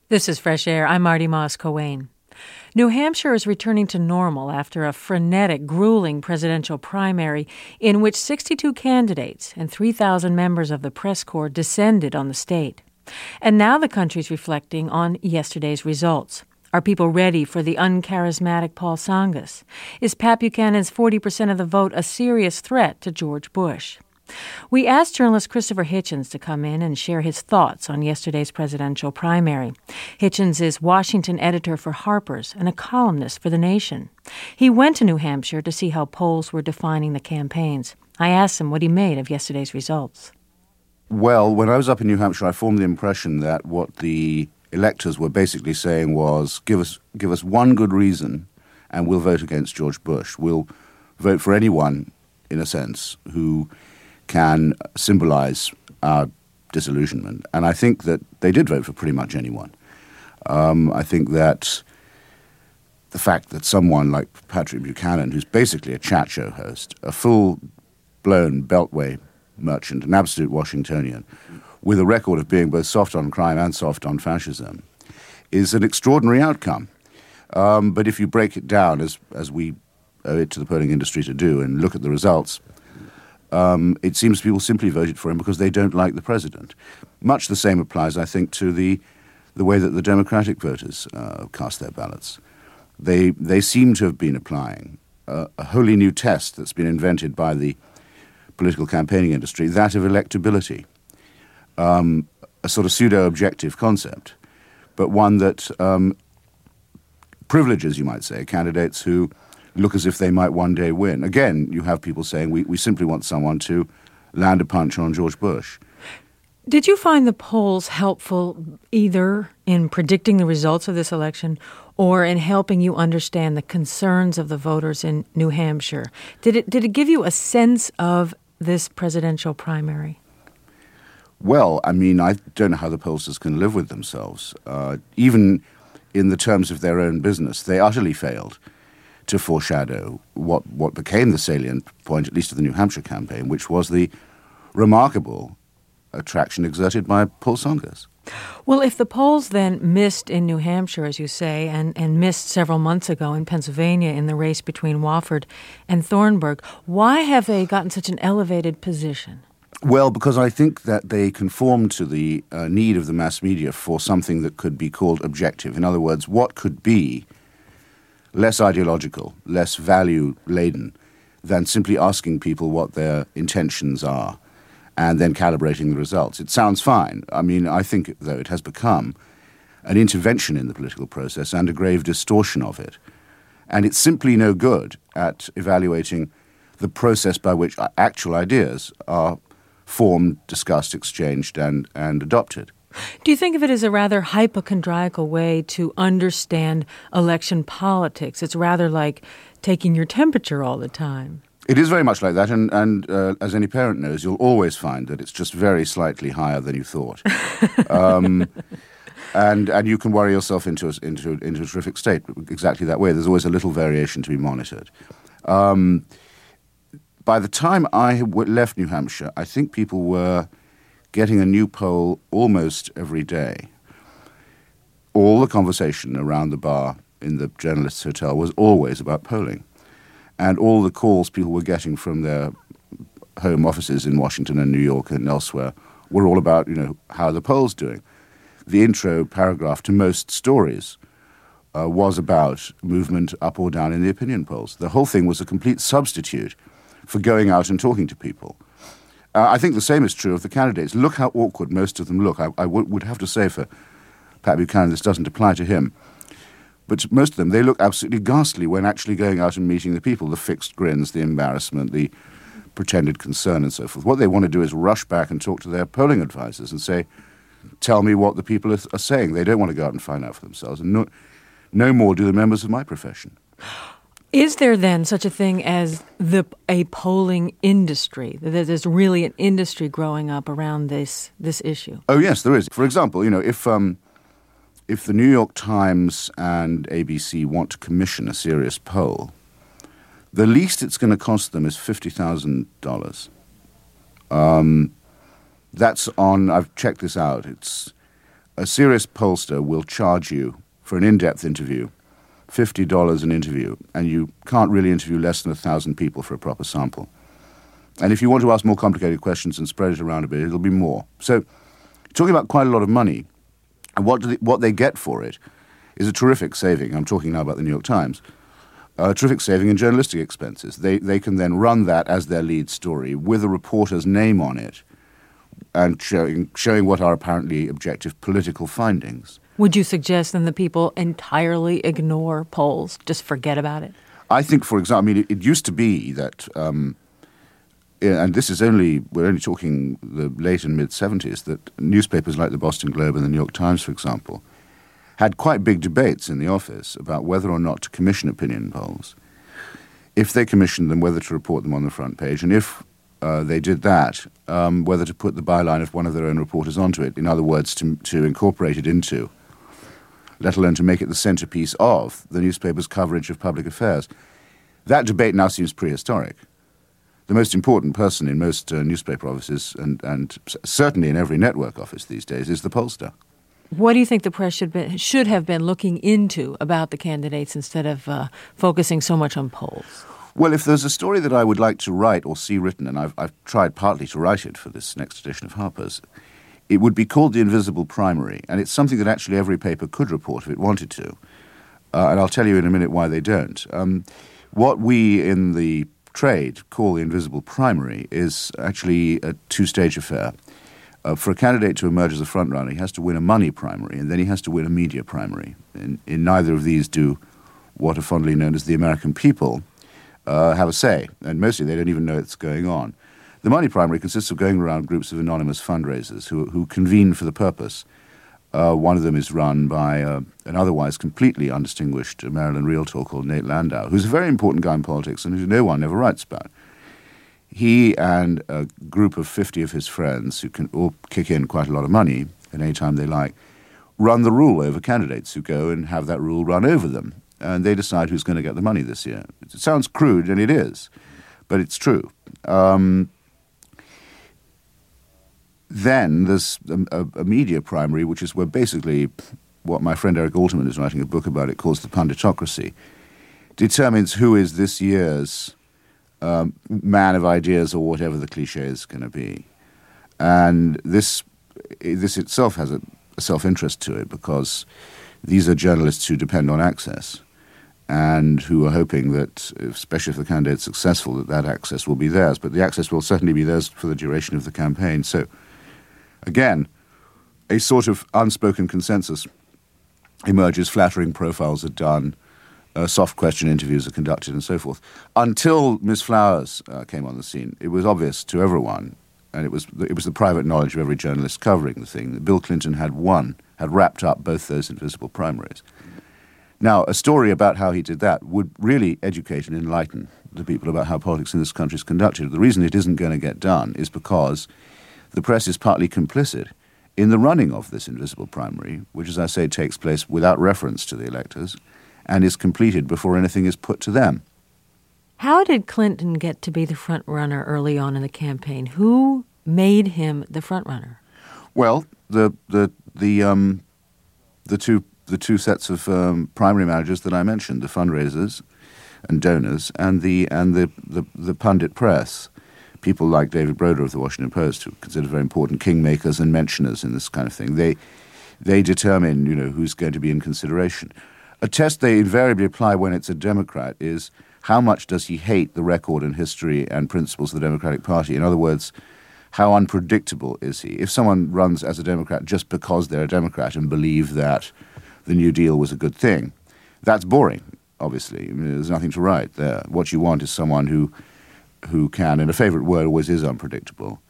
This is Fresh Air. I'm Marty Moss-Coane. New Hampshire is returning to normal after a frenetic, grueling presidential primary in which 62 candidates and 3,000 members of the press corps descended on the state. And now the country's reflecting on yesterday's results. Are people ready for the uncharismatic Paul Tsongas? Is Pat Buchanan's 40% of the vote a serious threat to George Bush? We asked journalist Christopher Hitchens to come in and share his thoughts on yesterday's presidential primary. Hitchens is Washington editor for Harper's and a columnist for The Nation. He went to New Hampshire to see how polls were defining the campaigns. I asked him what he made of yesterday's results. Well, when I was up in New Hampshire, I formed the impression that what the electors were basically saying was, give us one good reason and we'll vote against George Bush. We'll vote for anyone, in a sense, who can symbolize our disillusionment. And I think that they did vote for pretty much anyone. I think that the fact that someone like Patrick Buchanan, who's basically a chat show host, a full-blown Beltway merchant, an absolute Washingtonian, with a record of being both soft on crime and soft on fascism, is an extraordinary outcome. But if you break it down, as we owe it to the polling industry to do, and look at the results, it seems people simply voted for him because they don't like the president. Much the same applies, I think, to the way that the Democratic voters cast their ballots. They seem to have been applying a wholly new test that's been invented by the political campaigning industry, that of electability, a sort of pseudo-objective concept, but one that privileges, you might say, candidates who look as if they might one day win. Again, you have people saying, we simply want someone to land a punch on George Bush. Did you find the polls helpful either in predicting the results of this election or in helping you understand the concerns of the voters in New Hampshire? Did it give you a sense of this presidential primary? Well, I mean, I don't know how the pollsters can live with themselves. Even in the terms of their own business, they utterly failed to foreshadow what became the salient point, at least of the New Hampshire campaign, which was the remarkable attraction exerted by Paul Tsongas. Well, if the polls then missed in New Hampshire, as you say, and missed several months ago in Pennsylvania in the race between Wofford and Thornburg, why have they gotten such an elevated position? Well, because I think that they conform to the need of the mass media for something that could be called objective. In other words, what could be less ideological, less value-laden than simply asking people what their intentions are and then calibrating the results. It sounds fine. I mean, I think, though, it has become an intervention in the political process and a grave distortion of it. And it's simply no good at evaluating the process by which actual ideas are formed, discussed, exchanged, and adopted. Do you think of it as a rather hypochondriacal way to understand election politics? It's rather like taking your temperature all the time. It is very much like that, and as any parent knows, you'll always find that it's just very slightly higher than you thought. And you can worry yourself into a terrific state exactly that way. There's always a little variation to be monitored. By the time I left New Hampshire, I think people were getting a new poll almost every day. All the conversation around the bar in the journalists' hotel was always about polling. And all the calls people were getting from their home offices in Washington and New York and elsewhere were all about, how are the polls doing? The intro paragraph to most stories was about movement up or down in the opinion polls. The whole thing was a complete substitute for going out and talking to people. I think the same is true of the candidates. Look how awkward most of them look. I would have to say for Pat Buchanan, this doesn't apply to him. But most of them, they look absolutely ghastly when actually going out and meeting the people, the fixed grins, the embarrassment, the pretended concern and so forth. What they want to do is rush back and talk to their polling advisors and say, tell me what the people are saying. They don't want to go out and find out for themselves. And no more do the members of my profession. Is there then such a thing as a polling industry? That there's really an industry growing up around this issue? Oh, yes, there is. For example, if the New York Times and ABC want to commission a serious poll, the least it's going to cost them is $50,000. That's on, I've checked this out, it's a serious pollster will charge you for an in-depth interview, $50 an interview, and you can't really interview less than 1,000 people for a proper sample. And if you want to ask more complicated questions and spread it around a bit, it'll be more. So, talking about quite a lot of money, and what they get for it is a terrific saving. I'm talking now about the New York Times. A terrific saving in journalistic expenses. They can then run that as their lead story with a reporter's name on it and showing what are apparently objective political findings. Would you suggest then that people entirely ignore polls, just forget about it? I think, for example, I mean, it used to be that, and this is we're only talking the late and mid-'70s, that newspapers like the Boston Globe and the New York Times, for example, had quite big debates in the office about whether or not to commission opinion polls. If they commissioned them, whether to report them on the front page, and if they did that, whether to put the byline of one of their own reporters onto it. In other words, to incorporate it into, let alone to make it the centerpiece of the newspaper's coverage of public affairs. That debate now seems prehistoric. The most important person in most newspaper offices, and certainly in every network office these days, is the pollster. What do you think the press should have been looking into about the candidates instead of focusing so much on polls? Well, if there's a story that I would like to write or see written, and I've tried partly to write it for this next edition of Harper's, it would be called The Invisible Primary, and it's something that actually every paper could report if it wanted to. And I'll tell you in a minute why they don't. What we in the trade call the invisible primary is actually a two-stage affair. For a candidate to emerge as a frontrunner, he has to win a money primary, and then he has to win a media primary. In neither of these do what are fondly known as the American people have a say, and mostly they don't even know it's going on. The money primary consists of going around groups of anonymous fundraisers who convene for the purpose. One of them is run by an otherwise completely undistinguished Maryland realtor called Nate Landau, who's a very important guy in politics and who no one ever writes about. He and a group of 50 of his friends, who can all kick in quite a lot of money at any time they like, run the rule over candidates who go and have that rule run over them. And they decide who's going to get the money this year. It sounds crude, and it is, but it's true. Then there's a media primary, which is where basically what my friend Eric Alterman is writing a book about. It calls the punditocracy. Determines who is this year's man of ideas or whatever the cliche is going to be. And this itself has a self-interest to it because these are journalists who depend on access and who are hoping that, especially if the candidate's successful, that access will be theirs. But the access will certainly be theirs for the duration of the campaign. So, again, a sort of unspoken consensus emerges, flattering profiles are done, soft question interviews are conducted and so forth. Until Ms. Flowers came on the scene, it was obvious to everyone, and it was the private knowledge of every journalist covering the thing, that Bill Clinton had wrapped up both those invisible primaries. Now, a story about how he did that would really educate and enlighten the people about how politics in this country is conducted. The reason it isn't going to get done is because the press is partly complicit in the running of this invisible primary, which, as I say, takes place without reference to the electors, and is completed before anything is put to them. How did Clinton get to be the front runner early on in the campaign? Who made him the front runner? Well, the two sets of primary managers that I mentioned, the fundraisers and donors, and the pundit press, people like David Broder of the Washington Post, who are considered very important kingmakers and mentioners in this kind of thing. They determine, who's going to be in consideration. A test they invariably apply when it's a Democrat is how much does he hate the record and history and principles of the Democratic Party? In other words, how unpredictable is he? If someone runs as a Democrat just because they're a Democrat and believe that the New Deal was a good thing, that's boring, obviously. I mean, there's nothing to write there. What you want is someone who can, and a favorite word always is unpredictable,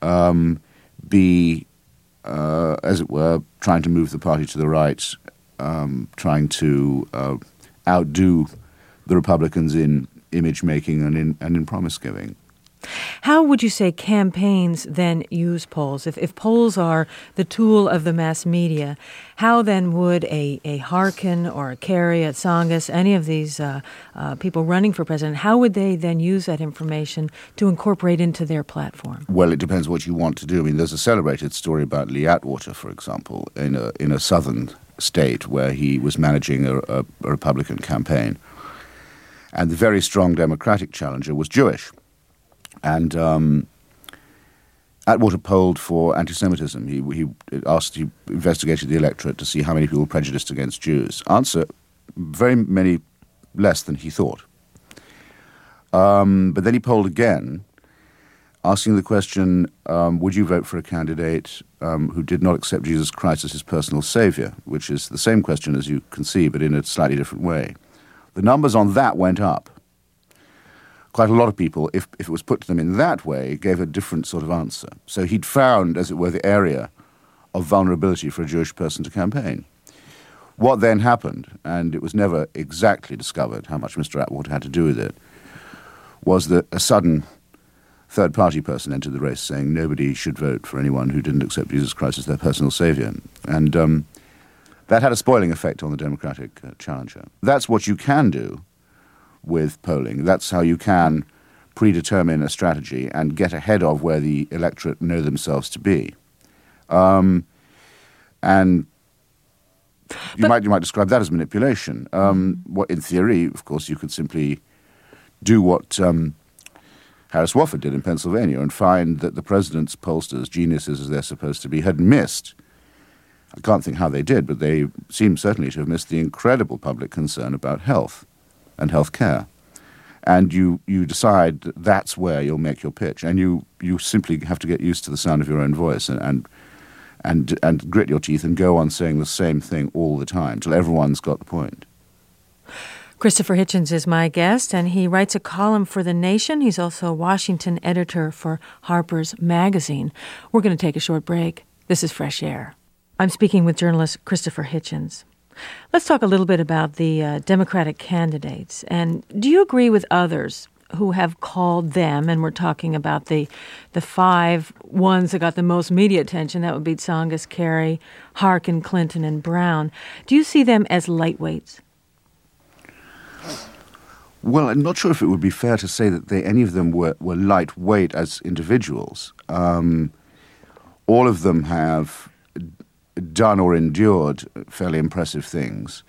be, as it were, trying to move the party to the right, trying to outdo the Republicans in image-making and in promise-giving. How would you say campaigns then use polls? If polls are the tool of the mass media, how then would a Harkin or a Kerry, a Tsongas, any of these people running for president, how would they then use that information to incorporate into their platform? Well, it depends what you want to do. I mean, there's a celebrated story about Lee Atwater, for example, in a southern state where he was managing a Republican campaign. And the very strong Democratic challenger was Jewish. And Atwater polled for anti-Semitism. He investigated the electorate to see how many people were prejudiced against Jews. Answer, very many less than he thought. But then he polled again, asking the question, would you vote for a candidate who did not accept Jesus Christ as his personal savior, which is the same question as you can see, but in a slightly different way. The numbers on that went up. Quite a lot of people, if it was put to them in that way, gave a different sort of answer. So he'd found, as it were, the area of vulnerability for a Jewish person to campaign. What then happened, and it was never exactly discovered how much Mr. Atwater had to do with it, was that a sudden third-party person entered the race saying nobody should vote for anyone who didn't accept Jesus Christ as their personal savior. And that had a spoiling effect on the Democratic challenger. That's what you can do with polling. That's how you can predetermine a strategy and get ahead of where the electorate know themselves to be. And you might describe that as manipulation. What, in theory, of course, you could simply do what Harris Wofford did in Pennsylvania and find that the president's pollsters, geniuses as they're supposed to be, had missed. I can't think how they did, but they seem certainly to have missed the incredible public concern about health and health care. And you decide that's where you'll make your pitch. And you simply have to get used to the sound of your own voice and grit your teeth and go on saying the same thing all the time till everyone's got the point. Christopher Hitchens is my guest, and he writes a column for The Nation. He's also a Washington editor for Harper's Magazine. We're going to take a short break. This is Fresh Air. I'm speaking with journalist Christopher Hitchens. Let's talk a little bit about the Democratic candidates. And do you agree with others who have called them, and we're talking about the five ones that got the most media attention, that would be Tsongas, Kerry, Harkin, Clinton, and Brown. Do you see them as lightweights? Well, I'm not sure if it would be fair to say that any of them were lightweight as individuals. All of them have done or endured fairly impressive things.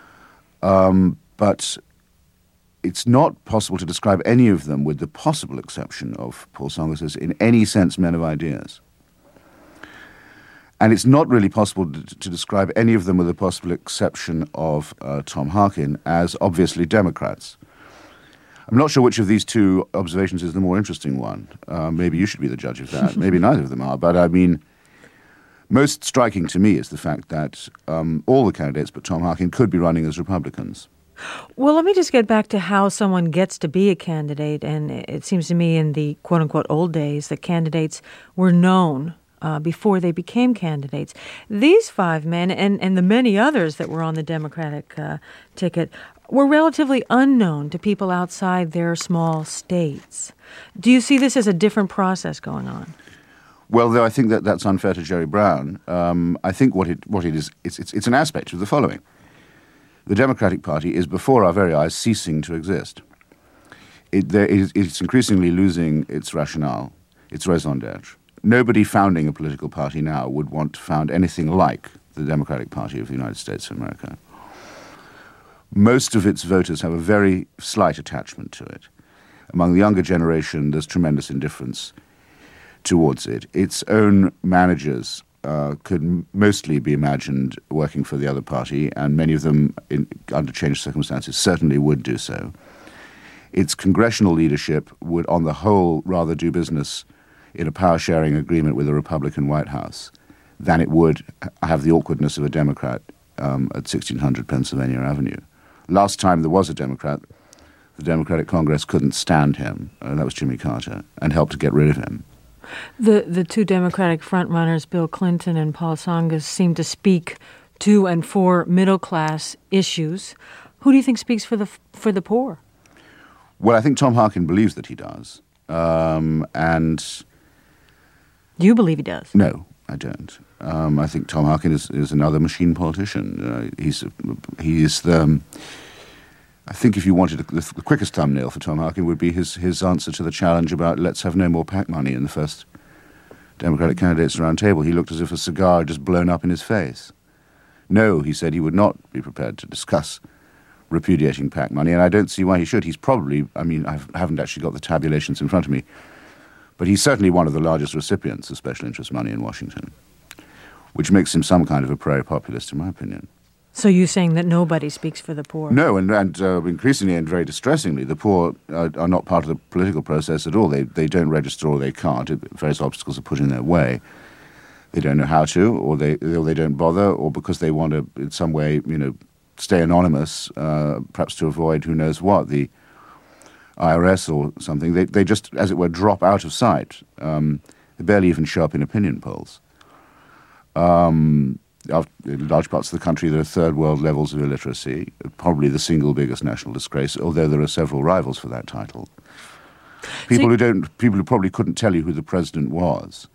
But it's not possible to describe any of them, with the possible exception of Paul Tsongas, as in any sense men of ideas. And it's not really possible to describe any of them, with the possible exception of Tom Harkin, as obviously Democrats. I'm not sure which of these two observations is the more interesting one. Maybe you should be the judge of that. Maybe neither of them are. But I mean, most striking to me is the fact that all the candidates but Tom Harkin could be running as Republicans. Well, let me just get back to how someone gets to be a candidate. And it seems to me in the quote-unquote old days that candidates were known before they became candidates. These five men and the many others that were on the Democratic ticket were relatively unknown to people outside their small states. Do you see this as a different process going on? Well, though I think that's unfair to Jerry Brown, I think what it is, it's an aspect of the following. The Democratic Party is before our very eyes ceasing to exist. It's increasingly losing its rationale, its raison d'etre. Nobody founding a political party now would want to found anything like the Democratic Party of the United States of America. Most of its voters have a very slight attachment to it. Among the younger generation, there's tremendous indifference towards it. Its own managers could mostly be imagined working for the other party, and many of them, under changed circumstances, certainly would do so. Its congressional leadership would, on the whole, rather do business in a power-sharing agreement with a Republican White House than it would have the awkwardness of a Democrat at 1600 Pennsylvania Avenue. Last time there was a Democrat, the Democratic Congress couldn't stand him, and that was Jimmy Carter, and helped to get rid of him. The two Democratic frontrunners, Bill Clinton and Paul Tsongas, seem to speak to and for middle-class issues. Who do you think speaks for the poor? Well, I think Tom Harkin believes that he does. And Do you believe he does? no, I don't. I think Tom Harkin is another machine politician. He is the. I think if you wanted the quickest thumbnail for Tom Harkin would be his answer to the challenge about let's have no more PAC money in the first Democratic candidates roundtable. He looked as if a cigar had just blown up in his face. No, he said he would not be prepared to discuss repudiating PAC money, and I don't see why he should. He's probably, I mean, I haven't actually got the tabulations in front of me, but he's certainly one of the largest recipients of special interest money in Washington, which makes him some kind of a pro-populist, in my opinion. So you're saying that nobody speaks for the poor? No, and increasingly and very distressingly, the poor are not part of the political process at all. They don't register or they can't. Various obstacles are put in their way. They don't know how to, or they don't bother, or because they want to, in some way, stay anonymous, perhaps to avoid who knows what, the IRS or something. They just, as it were, drop out of sight. They barely even show up in opinion polls. In large parts of the country, there are third world levels of illiteracy, probably the single biggest national disgrace, although there are several rivals for that title. People who probably couldn't tell you who the president was.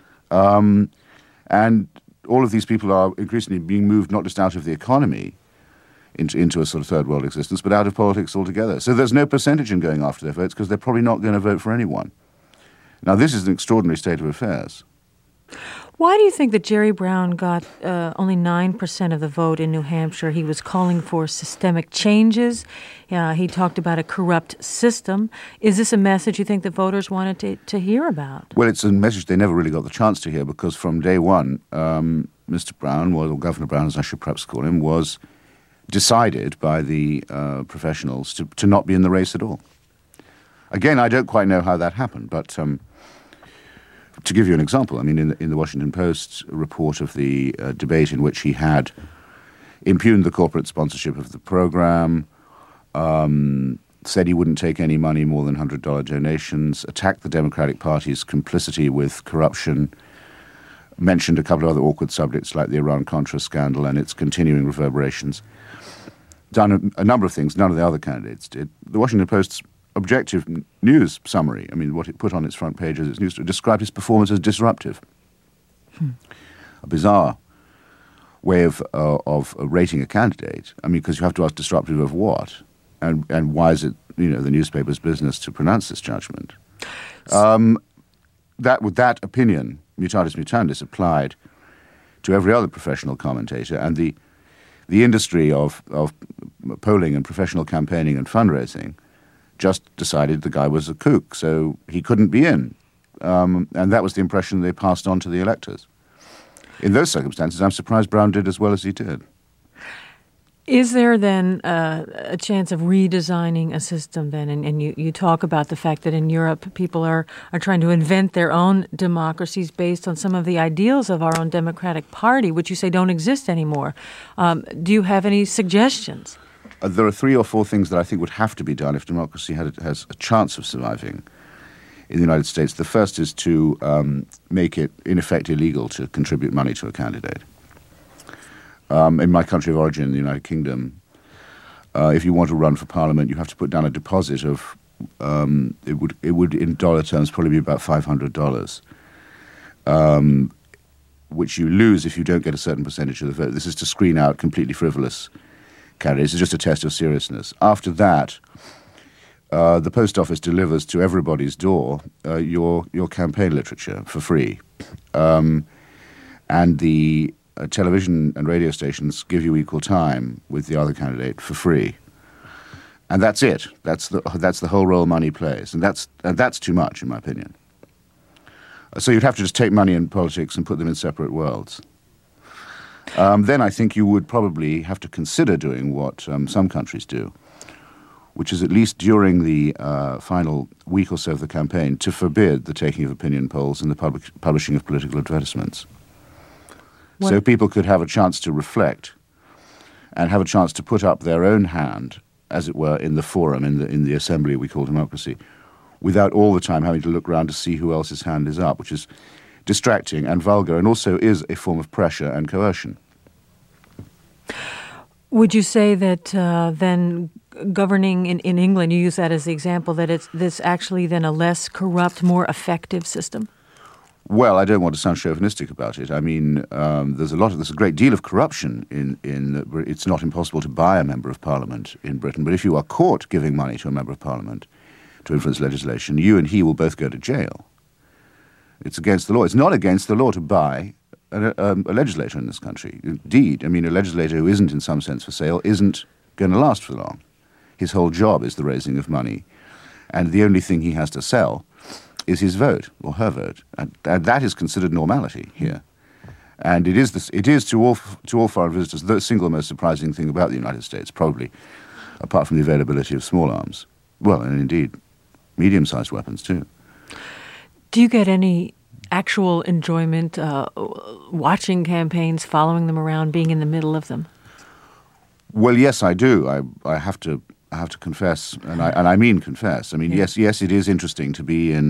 And all of these people are increasingly being moved not just out of the economy into a sort of third world existence, but out of politics altogether. So there's no percentage in going after their votes because they're probably not going to vote for anyone. Now, this is an extraordinary state of affairs. Why do you think that Jerry Brown got only 9% of the vote in New Hampshire? He was calling for systemic changes. He talked about a corrupt system. Is this a message you think the voters wanted to hear about? Well, it's a message they never really got the chance to hear because from day one, Mr. Brown, or Governor Brown, as I should perhaps call him, was decided by the professionals to not be in the race at all. Again, I don't quite know how that happened, but to give you an example, I mean, in the Washington Post report of the debate in which he had impugned the corporate sponsorship of the program, said he wouldn't take any money more than $100 donations, attacked the Democratic Party's complicity with corruption, mentioned a couple of other awkward subjects like the Iran-Contra scandal and its continuing reverberations, done a number of things none of the other candidates did. The Washington Post's objective news summary, I mean, what it put on its front page as its news, described his performance as disruptive. A bizarre way of rating a candidate. I mean, because you have to ask disruptive of what? And why is it, the newspaper's business to pronounce this judgment? That opinion, mutatis mutandis, applied to every other professional commentator, and the industry of polling and professional campaigning and fundraising just decided the guy was a kook, so he couldn't be in. And that was the impression they passed on to the electors. In those circumstances, I'm surprised Brown did as well as he did. Is there then a chance of redesigning a system then? And you talk about the fact that in Europe people are trying to invent their own democracies based on some of the ideals of our own Democratic Party, which you say don't exist anymore. Do you have any suggestions? There are 3 or 4 things that I think would have to be done if democracy has a chance of surviving in the United States. The first is to make it, in effect, illegal to contribute money to a candidate. In my country of origin, the United Kingdom, if you want to run for Parliament, you have to put down a deposit of, it would in dollar terms probably be about $500, which you lose if you don't get a certain percentage of the vote. This is to screen out completely frivolous candidates. It's just a test of seriousness. After that, the post office delivers to everybody's door your campaign literature for free. And the television and radio stations give you equal time with the other candidate for free. And that's it. That's the whole role money plays. And that's too much, in my opinion. So you'd have to just take money in politics and put them in separate worlds. Then I think you would probably have to consider doing what some countries do, which is at least during the final week or so of the campaign to forbid the taking of opinion polls and the publishing of political advertisements. What? So people could have a chance to reflect and have a chance to put up their own hand, as it were, in the forum, in the assembly we call democracy, without all the time having to look around to see who else's hand is up, which is distracting and vulgar, and also is a form of pressure and coercion. Would you say that then governing in England, you use that as the example, that it's this actually then a less corrupt, more effective system? Well, I don't want to sound chauvinistic about it. I mean, there's a great deal of corruption it's not impossible to buy a member of parliament in Britain, but if you are caught giving money to a member of parliament to influence legislation, you and he will both go to jail. It's against the law. It's not against the law to buy a legislator in this country. Indeed, I mean, a legislator who isn't in some sense for sale isn't going to last for long. His whole job is the raising of money, and the only thing he has to sell is his vote or her vote, and that is considered normality here. And it is to all foreign visitors the single most surprising thing about the United States, probably, apart from the availability of small arms. Well, and indeed, medium-sized weapons too. Do you get any actual enjoyment watching campaigns, following them around, being in the middle of them? Well, yes, I do. I have to confess, and I mean confess. I mean, yes, it is interesting to be in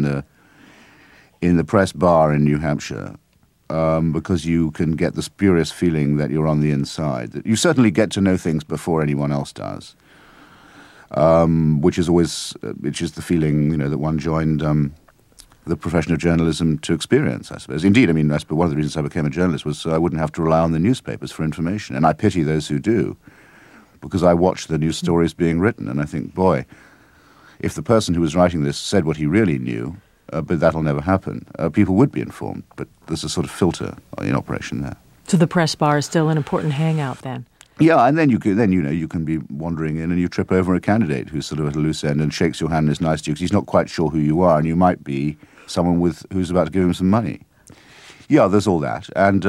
the press bar in New Hampshire because you can get the spurious feeling that you're on the inside. That you certainly get to know things before anyone else does, which is the feeling that one joined the profession of journalism to experience, I suppose. Indeed, I mean, one of the reasons I became a journalist was so I wouldn't have to rely on the newspapers for information, and I pity those who do, because I watch the news stories being written, and I think, boy, if the person who was writing this said what he really knew, but that'll never happen, people would be informed. But there's a sort of filter in operation there. So the press bar is still an important hangout then? Yeah, and then you can be wandering in and you trip over a candidate who's sort of at a loose end and shakes your hand and is nice to you because he's not quite sure who you are, and you might be someone who's about to give him some money. Yeah, there's all that, and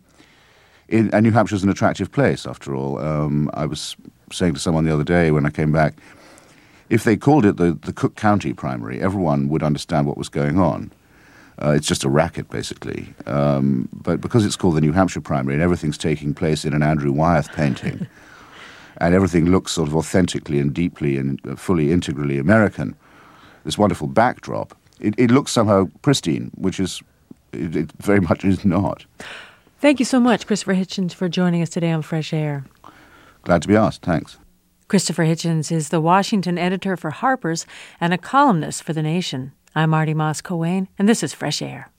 New Hampshire's an attractive place, after all. I was saying to someone the other day when I came back, if they called it the Cook County primary, everyone would understand what was going on. It's just a racket, basically. But because it's called the New Hampshire primary and everything's taking place in an Andrew Wyeth painting, and everything looks sort of authentically and deeply and fully integrally American, this wonderful backdrop, it looks somehow pristine, which it very much is not. Thank you so much, Christopher Hitchens, for joining us today on Fresh Air. Glad to be asked. Thanks. Christopher Hitchens is the Washington editor for Harper's and a columnist for The Nation. I'm Marty Moss Coane, and this is Fresh Air.